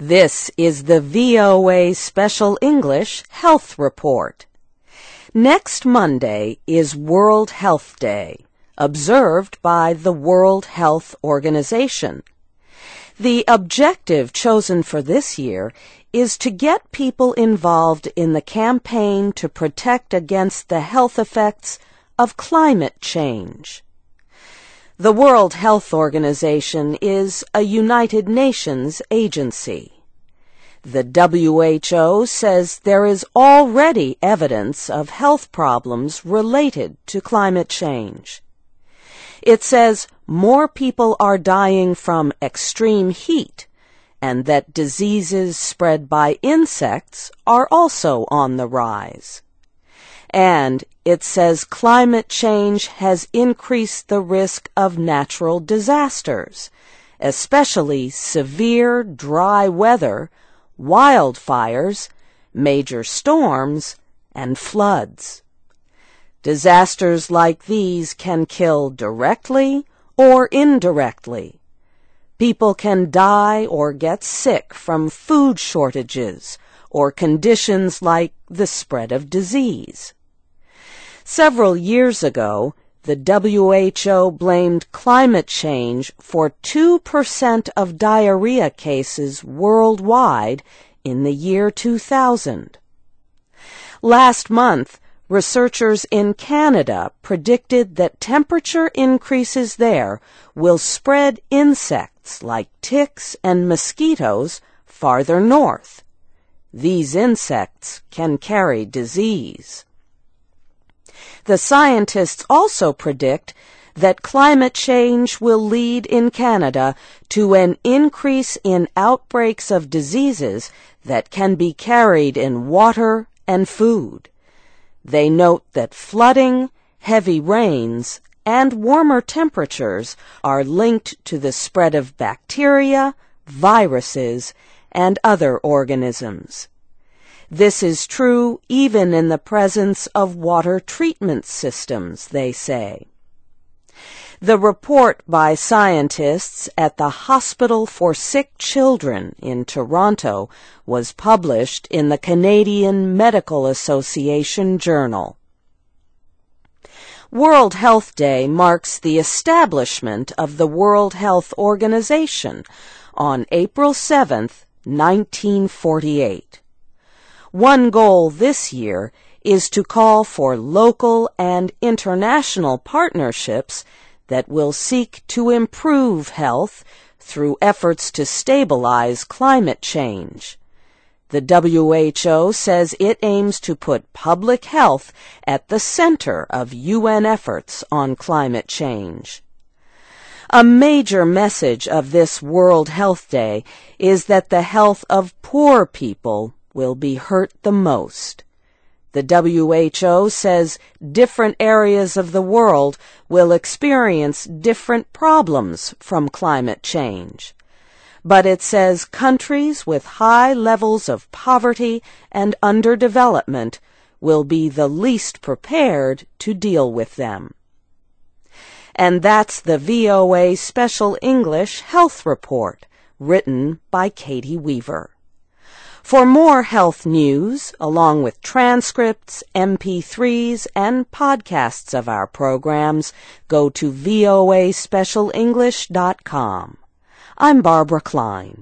This is the VOA Special English Health Report. Next Monday is World Health Day, observed by the World Health Organization. The objective chosen for this year is to get people involved in the campaign to protect against the health effects of climate change. The World Health Organization is a United Nations agency. The WHO says there is already evidence of health problems related to climate change. It says more people are dying from extreme heat and that diseases spread by insects are also on the rise. And it says climate change has increased the risk of natural disasters, especially severe dry weather, wildfires, major storms, and floods. Disasters like these can kill directly or indirectly. People can die or get sick from food shortages or conditions like the spread of disease. Several years ago, the WHO blamed climate change for 2% of diarrhea cases worldwide in the year 2000. Last month, researchers in Canada predicted that temperature increases there will spread insects like ticks and mosquitoes farther north. These insects can carry disease. The scientists also predict that climate change will lead in Canada to an increase in outbreaks of diseases that can be carried in water and food. They note that flooding, heavy rains, and warmer temperatures are linked to the spread of bacteria, viruses, and other organisms. This is true even in the presence of water treatment systems, they say. The report by scientists at the Hospital for Sick Children in Toronto was published in the Canadian Medical Association Journal. World Health Day marks the establishment of the World Health Organization on April 7, 1948. One goal this year is to call for local and international partnerships that will seek to improve health through efforts to stabilize climate change. The WHO says it aims to put public health at the center of UN efforts on climate change. A major message of this World Health Day is that the health of poor people will be hurt the most. The WHO says different areas of the world will experience different problems from climate change. But it says countries with high levels of poverty and underdevelopment will be the least prepared to deal with them. And that's the VOA Special English Health Report, written by Katie Weaver. For more health news, along with transcripts, MP3s, and podcasts of our programs, go to voaspecialenglish.com. I'm Barbara Klein.